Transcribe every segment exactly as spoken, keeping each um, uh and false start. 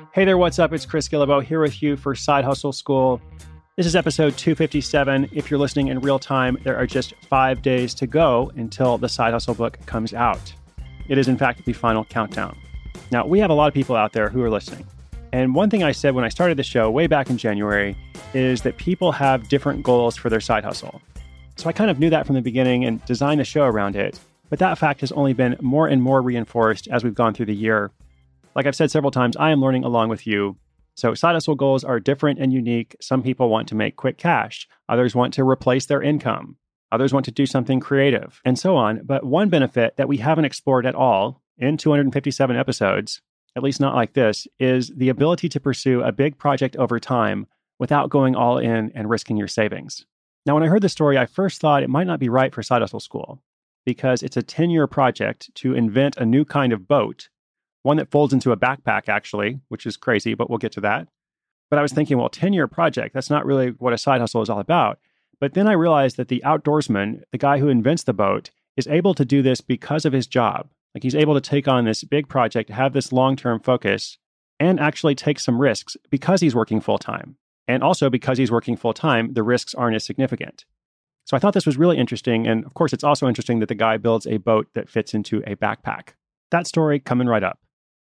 Hey there, what's up? It's Chris Guillebeau here with you for Side Hustle School. This is episode two fifty-seven. If you're listening in real time, there are just five days to go until the Side Hustle book comes out. It is, in fact, the final countdown. Now, we have a lot of people out there who are listening. And one thing I said when I started the show way back in January is that people have different goals for their side hustle. So I kind of knew that from the beginning and designed the show around it. But that fact has only been more and more reinforced as we've gone through the year. Like I've said several times, I am learning along with you. So side hustle goals are different and unique. Some people want to make quick cash. Others want to replace their income. Others want to do something creative, and so on. But one benefit that we haven't explored at all in two hundred fifty-seven episodes, at least not like this, is the ability to pursue a big project over time without going all in and risking your savings. Now, when I heard the story, I first thought it might not be right for Side Hustle School because it's a ten-year project to invent a new kind of boat, one that folds into a backpack, actually, which is crazy, but we'll get to that. But I was thinking, well, ten-year project, that's not really what a side hustle is all about. But then I realized that the outdoorsman, the guy who invents the boat, is able to do this because of his job. Like he's able to take on this big project, have this long-term focus, and actually take some risks because he's working full-time. And also because he's working full-time, the risks aren't as significant. So I thought this was really interesting. And of course, it's also interesting that the guy builds a boat that fits into a backpack. That story coming right up.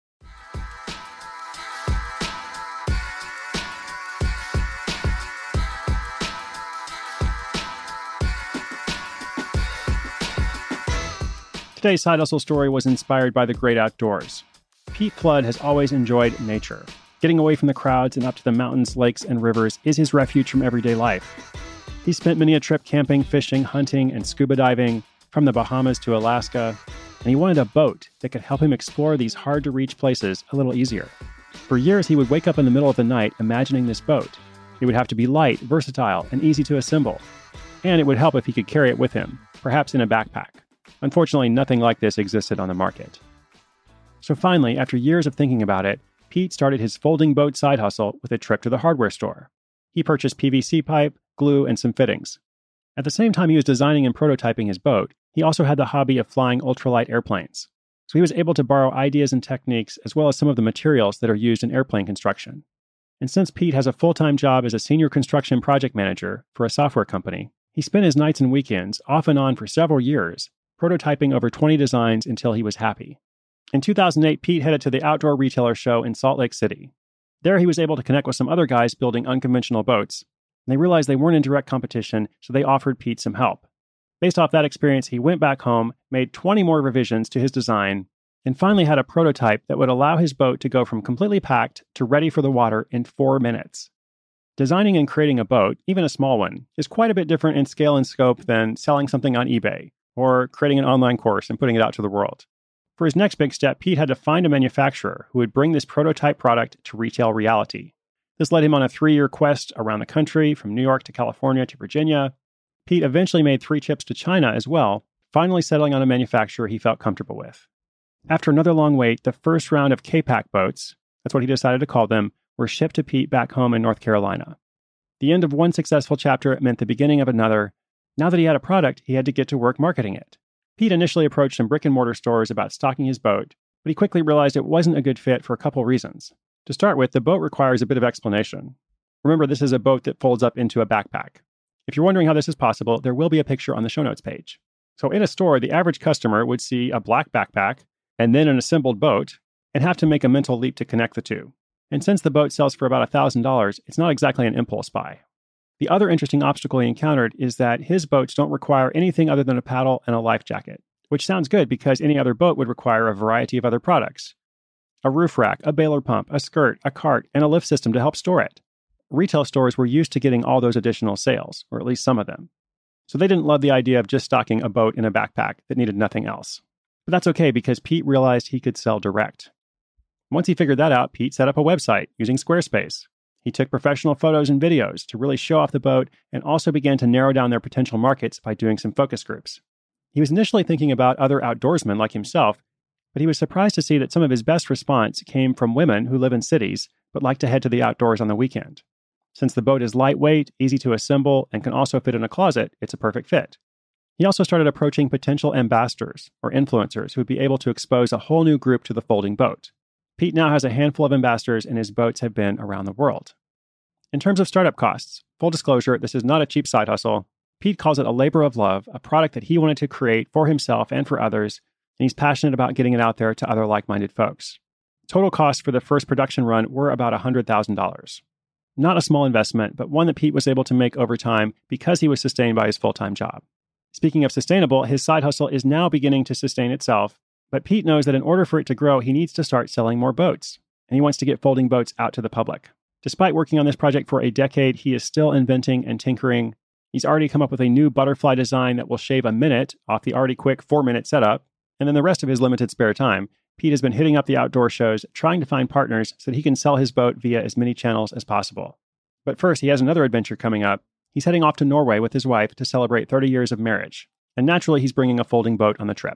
Today's Side Hustle story was inspired by the great outdoors. Pete Flood has always enjoyed nature. Getting away from the crowds and up to the mountains, lakes, and rivers is his refuge from everyday life. He spent many a trip camping, fishing, hunting, and scuba diving, from the Bahamas to Alaska, and he wanted a boat that could help him explore these hard-to-reach places a little easier. For years, he would wake up in the middle of the night imagining this boat. It would have to be light, versatile, and easy to assemble. And it would help if he could carry it with him, perhaps in a backpack. Unfortunately, nothing like this existed on the market. So finally, after years of thinking about it, Pete started his folding boat side hustle with a trip to the hardware store. He purchased P V C pipe, glue, and some fittings. At the same time he was designing and prototyping his boat, he also had the hobby of flying ultralight airplanes. So he was able to borrow ideas and techniques as well as some of the materials that are used in airplane construction. And since Pete has a full-time job as a senior construction project manager for a software company, he spent his nights and weekends off and on for several years prototyping over twenty designs until he was happy. In two thousand eight, Pete headed to the Outdoor Retailer Show in Salt Lake City. There he was able to connect with some other guys building unconventional boats, and they realized they weren't in direct competition, so they offered Pete some help. Based off that experience, he went back home, made twenty more revisions to his design, and finally had a prototype that would allow his boat to go from completely packed to ready for the water in four minutes. Designing and creating a boat, even a small one, is quite a bit different in scale and scope than selling something on eBay or creating an online course and putting it out to the world. For his next big step, Pete had to find a manufacturer who would bring this prototype product to retail reality. This led him on a three-year quest around the country, from New York to California to Virginia. Pete eventually made three trips to China as well, finally settling on a manufacturer he felt comfortable with. After another long wait, the first round of K-Pack boats, that's what he decided to call them, were shipped to Pete back home in North Carolina. The end of one successful chapter meant the beginning of another. Now that he had a product, he had to get to work marketing it. Pete initially approached some brick-and-mortar stores about stocking his boat, but he quickly realized it wasn't a good fit for a couple reasons. To start with, the boat requires a bit of explanation. Remember, this is a boat that folds up into a backpack. If you're wondering how this is possible, there will be a picture on the show notes page. So in a store, the average customer would see a black backpack and then an assembled boat and have to make a mental leap to connect the two. And since the boat sells for about one thousand dollars, it's not exactly an impulse buy. The other interesting obstacle he encountered is that his boats don't require anything other than a paddle and a life jacket, which sounds good because any other boat would require a variety of other products. A roof rack, a baler pump, a skirt, a cart, and a lift system to help store it. Retail stores were used to getting all those additional sales, or at least some of them. So they didn't love the idea of just stocking a boat in a backpack that needed nothing else. But that's okay because Pete realized he could sell direct. Once he figured that out, Pete set up a website using Squarespace. He took professional photos and videos to really show off the boat and also began to narrow down their potential markets by doing some focus groups. He was initially thinking about other outdoorsmen like himself, but he was surprised to see that some of his best response came from women who live in cities but like to head to the outdoors on the weekend. Since the boat is lightweight, easy to assemble, and can also fit in a closet, it's a perfect fit. He also started approaching potential ambassadors or influencers who would be able to expose a whole new group to the folding boat. Pete now has a handful of ambassadors, and his boats have been around the world. In terms of startup costs, full disclosure, this is not a cheap side hustle. Pete calls it a labor of love, a product that he wanted to create for himself and for others, and he's passionate about getting it out there to other like-minded folks. Total costs for the first production run were about one hundred thousand dollars. Not a small investment, but one that Pete was able to make over time because he was sustained by his full-time job. Speaking of sustainable, his side hustle is now beginning to sustain itself, but Pete knows that in order for it to grow, he needs to start selling more boats, and he wants to get folding boats out to the public. Despite working on this project for a decade, he is still inventing and tinkering. He's already come up with a new butterfly design that will shave a minute off the already quick four-minute setup, and then the rest of his limited spare time, Pete has been hitting up the outdoor shows, trying to find partners so that he can sell his boat via as many channels as possible. But first, he has another adventure coming up. He's heading off to Norway with his wife to celebrate thirty years of marriage. And naturally, he's bringing a folding boat on the trip.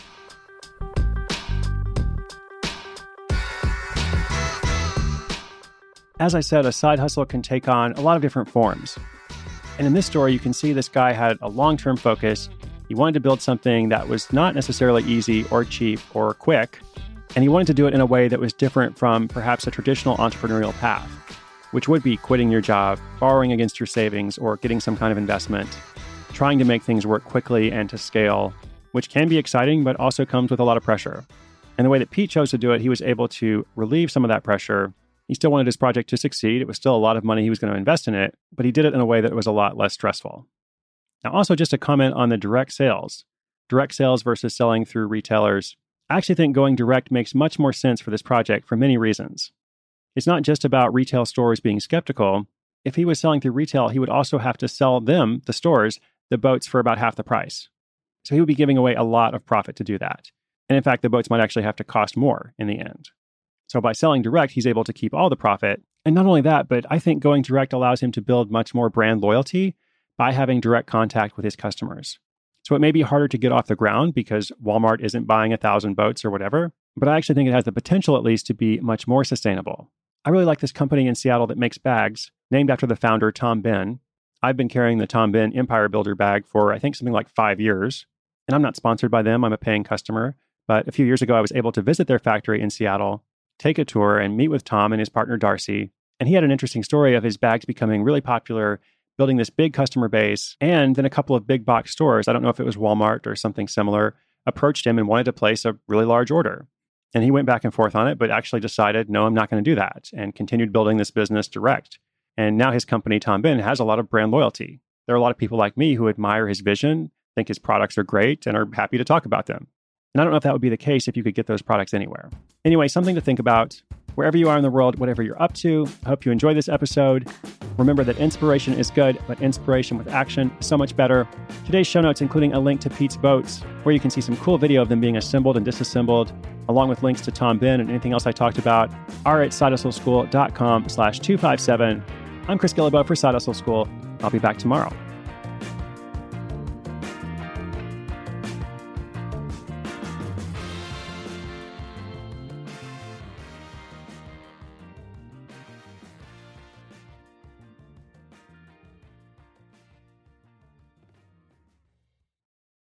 As I said, a side hustle can take on a lot of different forms. And in this story, you can see this guy had a long-term focus. He wanted to build something that was not necessarily easy or cheap or quick, and he wanted to do it in a way that was different from perhaps a traditional entrepreneurial path, which would be quitting your job, borrowing against your savings, or getting some kind of investment, trying to make things work quickly and to scale, which can be exciting, but also comes with a lot of pressure. And the way that Pete chose to do it, he was able to relieve some of that pressure. He still wanted his project to succeed. It was still a lot of money he was going to invest in it, but he did it in a way that was a lot less stressful. Now, also just a comment on the direct sales. Direct sales versus selling through retailers. I actually think going direct makes much more sense for this project for many reasons. It's not just about retail stores being skeptical. If he was selling through retail, he would also have to sell them, the stores, the boats for about half the price. So he would be giving away a lot of profit to do that. And in fact, the boats might actually have to cost more in the end. So by selling direct, he's able to keep all the profit. And not only that, but I think going direct allows him to build much more brand loyalty by having direct contact with his customers. So it may be harder to get off the ground because Walmart isn't buying a thousand boats or whatever, but I actually think it has the potential at least to be much more sustainable. I really like this company in Seattle that makes bags, named after the founder, Tom Ben. I've been carrying the Tom Ben Empire Builder bag for, I think, something like five years. And I'm not sponsored by them. I'm a paying customer. But a few years ago, I was able to visit their factory in Seattle, take a tour, and meet with Tom and his partner, Darcy. And he had an interesting story of his bags becoming really popular, building this big customer base. And then a couple of big box stores, I don't know if it was Walmart or something similar, approached him and wanted to place a really large order. And he went back and forth on it, but actually decided, no, I'm not going to do that, and continued building this business direct. And now his company, Tom Ben, has a lot of brand loyalty. There are a lot of people like me who admire his vision, think his products are great, and are happy to talk about them. And I don't know if that would be the case if you could get those products anywhere. Anyway, something to think about. Wherever you are in the world, whatever you're up to, I hope you enjoy this episode. Remember that inspiration is good, but inspiration with action is so much better. Today's show notes, including a link to Pete's boats, where you can see some cool video of them being assembled and disassembled, along with links to Tom Ben and anything else I talked about, are at sidehustleschool.com slash 257. I'm Chris Guillebeau for Side Hustle School. I'll be back tomorrow.